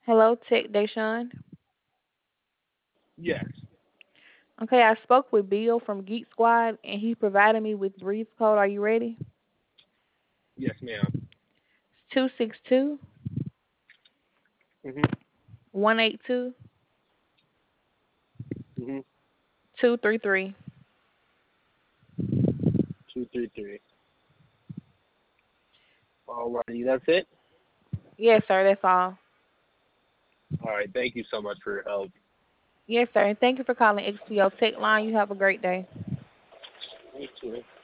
Hello, Tech Deshawn. Yes. Okay, I spoke with Bill from Geek Squad and he provided me with Breeze code. Are you ready? Yes, ma'am. It's 262 Mhm. 182 Mhm. 233. 233. Alrighty, that's it. Yes, sir, that's all. All right. Thank you so much for your help. Yes, sir. And thank you for calling XPO Tech Line. You have a great day. You too.